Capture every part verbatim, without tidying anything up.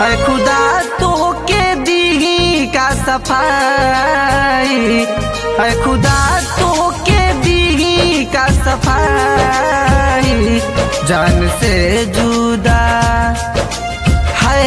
है खुदा तो के दी का सफाई, है खुदा तो के दी का सफाई। जान से जुदा है,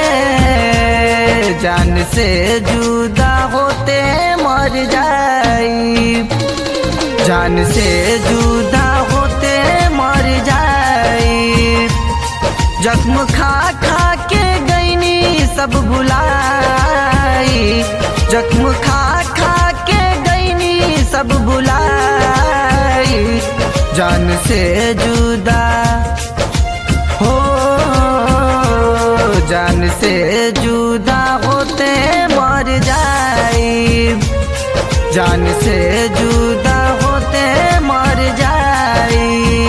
जान से जुदा होते मर जाई, जान से जुदा होते मर जाई। जख्म खा खा के गईनी सब भुलाई, जख्म खा खा के गईनी सब भुलाई। जान से जुदा हो, जान से जुदा होते मर जाई, जान से जुदा होते मर जाई।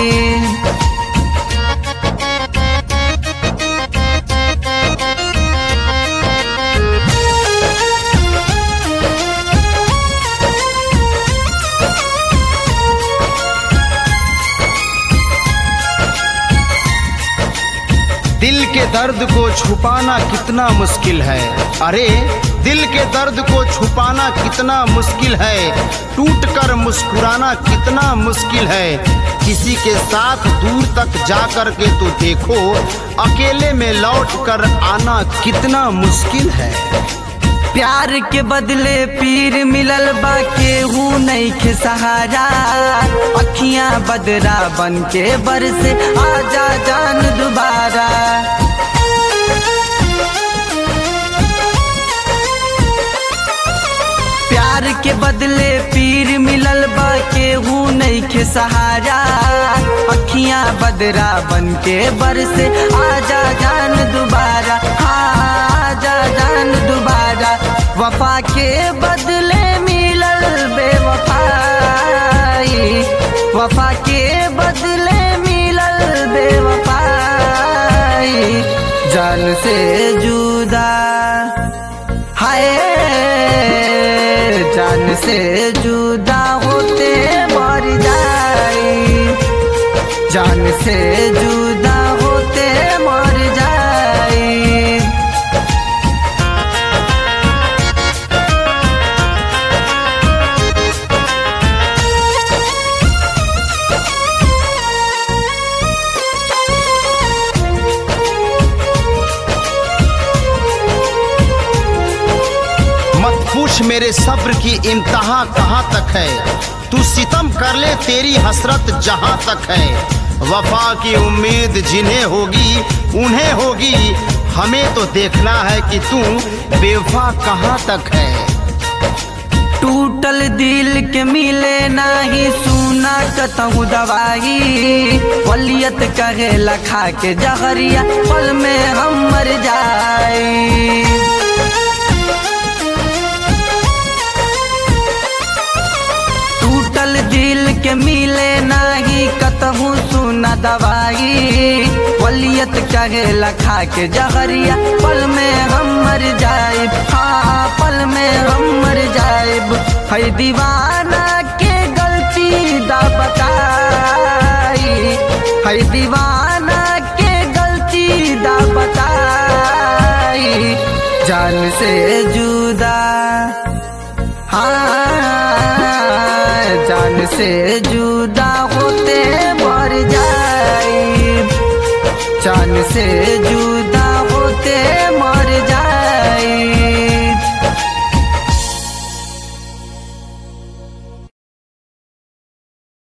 दिल के दर्द को छुपाना कितना मुश्किल है, अरे दिल के दर्द को छुपाना कितना मुश्किल है। टूट कर मुस्कुराना कितना मुश्किल है। किसी के साथ दूर तक जा कर के तो देखो, अकेले में लौट कर आना कितना मुश्किल है। प्यार के बदले पीर मिलल बा केहू नहीं के सहारा। अखियां बदरा बन के बरसे आजा जान दोबारा। प्यार के बदले पीर मिलल बा केहू नहीं के सहारा। अखियां बदरा बन के बरसे आजा जान दोबारा, आजा जान दोबारा। वफा के बदले मिलल बेवफाई, वफा के बदले मिलल बेवफाई। जान से जुदा है, जान से जुदा होते मर जाई, जान से जुदा होते मर जाई। पूछ मेरे सब्र की इम्तिहा कहाँ तक है, तू सितम कर ले तेरी हसरत जहाँ तक है। वफा की उम्मीद जिन्हें होगी उन्हें होगी, हमें तो देखना है कि तू बेवफा कहाँ तक है। टूटल दिल के मिले नाही सुना कतहु दवाई। वलियत कहेला खा के जहरिया पल में हम मर जाई। टूटल दिल के मिले नाही कतहु सुना दवाई। वलियत कहेला खा के जहरिया पल में हम मर जाए, हाँ पल में हम मर जाए। है दीवाना के गलती दा बताई, है दीवाना के गलती दा बताई। जान से जुदा, हाँ जान से जुदा